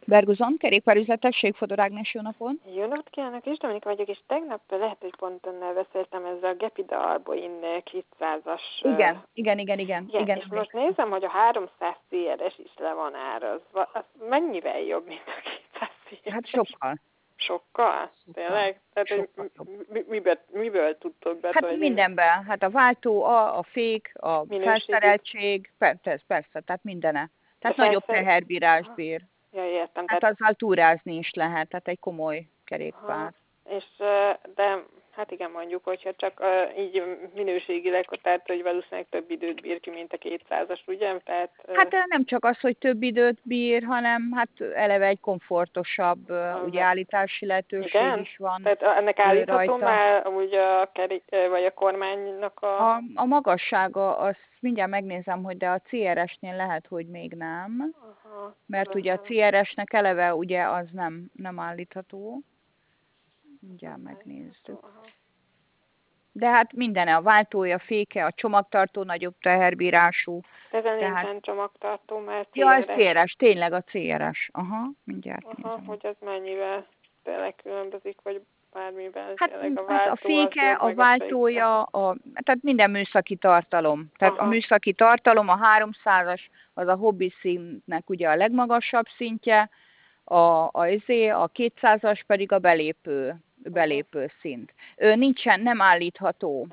Berguzon, kerékpárüzletesség, Fodor Ágnes, jó napon. Jó napot kívánok, Kis Dominika vagyok, és tegnap lehet, hogy pont önnel beszéltem ezzel a Gepida Alboin 200-as... Igen, és most nézem, hogy a 300 CRS is le van árazva. Az mennyivel jobb, mint a 200 CRS? Hát sokkal. Sokkal? Tényleg? Tehát, sokkal miből tudtok be? Hát mindenben. Hát a váltó, a fék, a felszereltség, persze, tehát mindene. Tehát nagyobb teherbírás bír. Ja, értem. Hát azzal túrázni is lehet, tehát egy komoly kerékpár. És de hát igen, mondjuk, hogyha csak így minőségileg, tehát hogy valószínűleg több időt bír ki, mint a 200-as, ugye? Tehát, hát nem csak az, hogy több időt bír, hanem hát eleve egy komfortosabb ugye állítási lehetőség is van. Tehát ennek állítható már úgy a vagy a kormánynak a magassága, azt mindjárt megnézem, hogy de a CRS-nél lehet, hogy még nem. Mert ugye a CRS-nek eleve ugye az nem állítható. Mindjárt megnézzük. De hát minden, a váltója, a féke, a csomagtartó nagyobb teherbírású. Ezen nincsen csomagtartó, mert CRS. Ja, ez CRS, tényleg a CRS. Mindjárt nézem. Hogy ez mennyivel tényleg különbözik, vagy bármiben. Hát a féke, a váltója, tehát minden műszaki tartalom. Tehát a műszaki tartalom, a 300-as, az a hobbi szintnek ugye a legmagasabb szintje, a 200-as pedig a belépő szint. Nem állítható.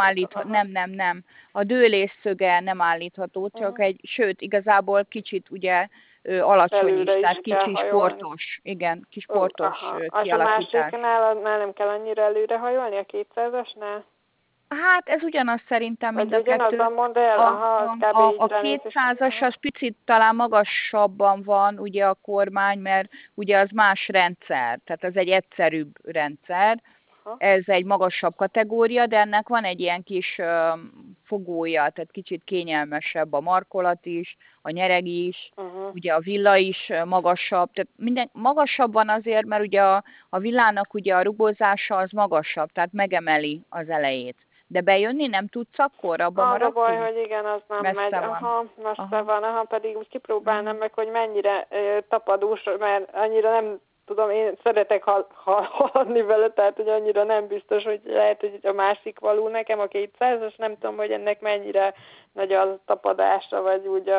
Nem. A dőlésszöge nem állítható, csak sőt, igazából kicsit ugye alacsony is, tehát kicsi sportos. Igen, kis sportos kialakítás. És a másiknál már nem kell annyira előre hajolni a 200-asnál? Hát ez ugyanaz szerintem, mint a kettő. A modell, a 200-as az picit talán magasabban van ugye a kormány, mert ugye az más rendszer, tehát az egy egyszerűbb rendszer. Ez egy magasabb kategória, de ennek van egy ilyen kis fogója, tehát kicsit kényelmesebb a markolat is, a nyereg is, ugye a villa is magasabb, tehát minden magasabb van azért, mert ugye a villának ugye a rugózása az magasabb, tehát megemeli az elejét. De bejönni nem tudsz akkor? Abban maradni? Az a baj, hogy igen, az nem megy. Messze van, pedig úgy kipróbálnám meg, hogy mennyire tapadós, mert annyira nem tudom, én szeretek haladni vele, tehát hogy annyira nem biztos, hogy lehet, hogy a másik való nekem, a 200-as, nem tudom, hogy ennek mennyire nagy a tapadása, vagy úgy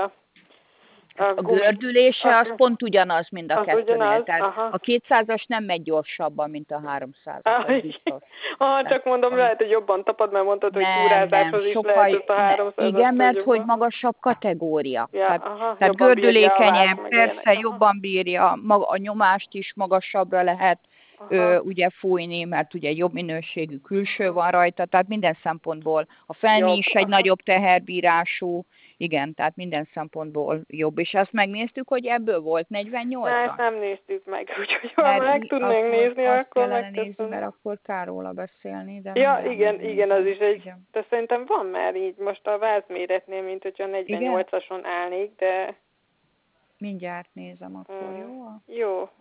a gördülése az pont ugyanaz, mint a kettőnél. Tehát a 200-as nem megy gyorsabban, mint a 300-as, biztos. Csak mondom, lehet, hogy jobban tapad, mert mondtad, hogy túrázáshoz is lehet a 300-as. Igen, mert hogy magasabb kategória. Tehát gördülékenyebb, persze jobban bírja, a nyomást is magasabbra lehet ugye fújni, mert ugye jobb minőségű külső van rajta, tehát minden szempontból a felni is egy nagyobb teherbírású, igen, tehát minden szempontból jobb. És azt megnéztük, hogy ebből volt 48-as? Ezt nem néztük meg, úgyhogy ha meg tudnánk nézni, akkor megnézni, mert akkor kár róla beszélni. De igen, az is egy, de szerintem van már így most a vázméretnél, mint hogyha 48-ason állnék, de... Mindjárt nézem akkor, jó? Jó.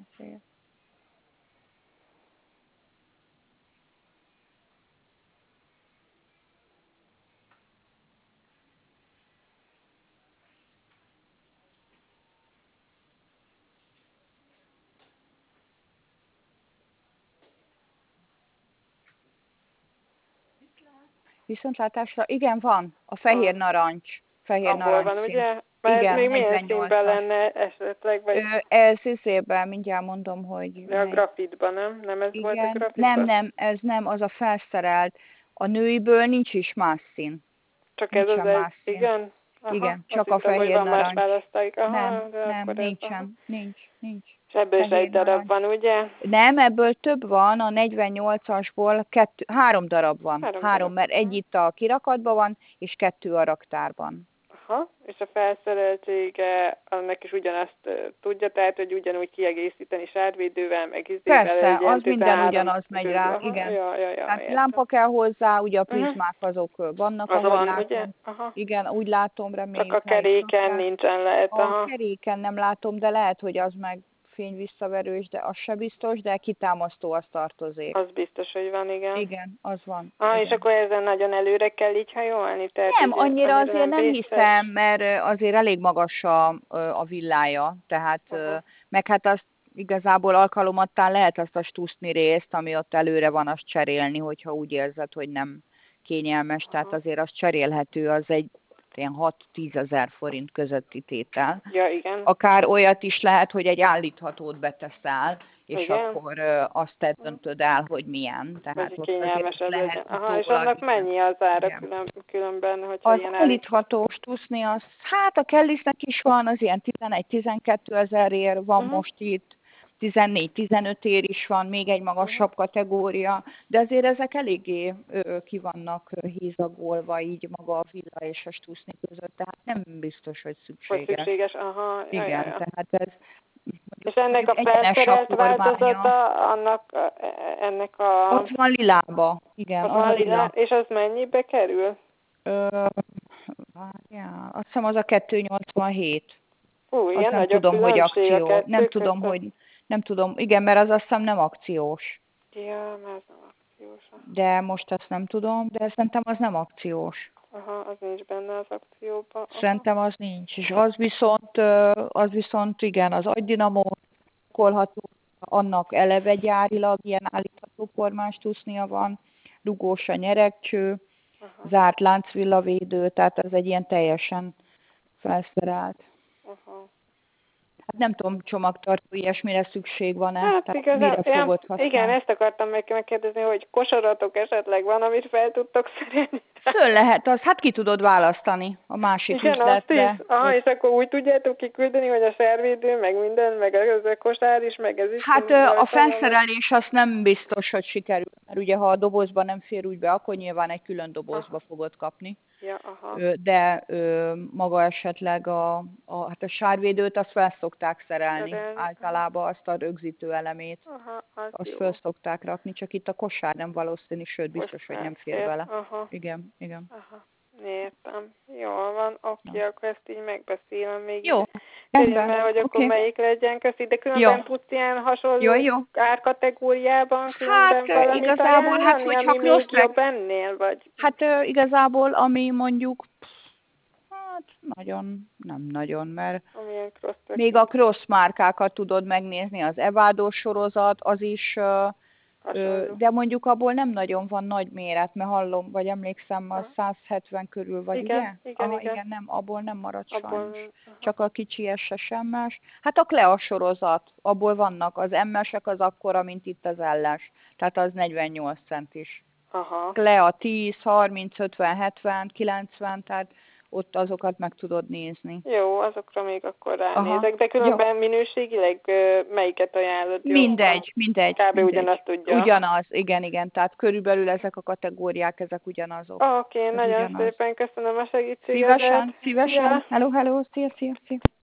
Viszontlátásra? Igen, van. A fehér narancs. Abból van, ugye? Igen, még milyen színben lenne esetleg? Vagy... Ez szívében, mindjárt mondom, hogy... De a grafitban, nem? Nem ez volt a grafitban? Nem, ez nem, az a felszerelt. A nőiből nincs is más szín. Csak ez az egy, igen? Igen, csak a fehér narancs. Nem, nincs. És ebből is egy darab van, ugye? Nem, ebből több van, a 48-asból 3 darab van. 3, mert egy itt a kirakatban van, és 2 a raktárban. És a felszereltsége annak is ugyanazt tudja, tehát, hogy ugyanúgy kiegészíteni sárvédővel, meg izével. Persze, az minden ugyanaz megy rá, igen. Tehát lámpa kell hozzá, ugye a prizmák azok vannak, ahogy látom. Igen, úgy látom, reméljük. Csak a keréken nincsen lehet. A keréken nem látom, de lehet, hogy az meg fényvisszaverős, de az se biztos, de kitámasztó az tartozék. Az biztos, hogy van, igen. Igen, az van. És akkor ezen nagyon előre kell így hajolni? Tehát nem, annyira azért nem hiszem, mert azért elég magas a villája, tehát meg hát azt igazából alkalomattán lehet azt a stuszni részt, ami ott előre van, azt cserélni, hogyha úgy érzed, hogy nem kényelmes, tehát azért az cserélhető, az egy ilyen 6-10 ezer forint közötti tétel. Ja, igen. Akár olyat is lehet, hogy egy állíthatót beteszel, és igen? akkor azt te döntöd el, hogy milyen. Tehát ott kényelmes ez lehet. Aha, és annak mennyi az ára különben, hogyha az ilyen állíthatós tuszni, az, hát a Kellisnek is van, az ilyen 11-12 ezerért van most itt, 14-15 ér is van, még egy magasabb kategória, de azért ezek eléggé ki vannak hízagolva így maga a villa és a stuszni között, tehát nem biztos, hogy szükséges. Hogy szükséges, aha. Igen, tehát ez... És ennek a felszerelt változata, ennek a... Ott van lilába, igen. Az van lila. És az mennyibe kerül? Várjál, azt hiszem az a 287. Ilyen nem tudom, hogy akció. Nem tudom, igen, mert az azt hiszem nem akciós. Ja, mert az nem akciós. De most azt nem tudom, de szerintem az nem akciós. Aha, az nincs benne az akcióban. Szerintem az nincs, és az viszont igen, az agydinamó kolható, annak eleve gyárilag ilyen állítható formás tusznia van, rugós a nyeregcső, zárt láncvillavédő, tehát ez egy ilyen teljesen felszerelt. Hát nem tudom, csomagtartó ilyesmire szükség van-e? Hát igazán, igen, ezt akartam megkérdezni, hogy kosaratok esetleg van, amit fel tudtok szerelni. Föl lehet, az, hát ki tudod választani a másik üzletre. Aha, és akkor úgy tudjátok kiküldeni, hogy a servédő, meg minden, meg a kosár is, meg ez is. Hát a felszerelés azt nem biztos, hogy sikerül, mert ugye ha a dobozba nem fér úgy be, akkor nyilván egy külön dobozba fogod kapni. Ja, aha. De maga esetleg hát a sárvédőt azt fel szokták szerelni, általában azt a rögzítő elemét, azt fel szokták rakni, csak itt a kosár nem valószínű, sőt biztos, hogy nem fér bele. Igen. Aha. Értem. Jól van, oké, akkor ezt így megbeszélem még. Jó. Mert hogy akkor melyik legyen, köszi, de különben tudsz ilyen hasonló árkategóriában különben valamit igazából, ajánlani, ami még jobb ennél, vagy? Hát igazából, ami mondjuk, nem nagyon, mert még a cross márkákat tudod megnézni, az Evádó sorozat, az is, de mondjuk abból nem nagyon van nagy méret, mert hallom, vagy emlékszem, a 170 körül, vagy igen, ugye? Igen, nem, abból nem maradt sajnos. Csak a kicsi SS-MS. Hát a Klea sorozat, abból vannak, az MS-ek az akkora, mint itt az elles. Tehát az 48 centis. Klea 10, 30, 50, 70, 90, tehát ott azokat meg tudod nézni. Jó, azokra még akkor ránézek, de különben minőségileg melyiket ajánlod? Mindegy. Kb. Ugyanazt tudja. Ugyanaz, igen, tehát körülbelül ezek a kategóriák, ezek ugyanazok. Oké, nagyon szépen köszönöm a segítséget. Szívesen. Hello, szia.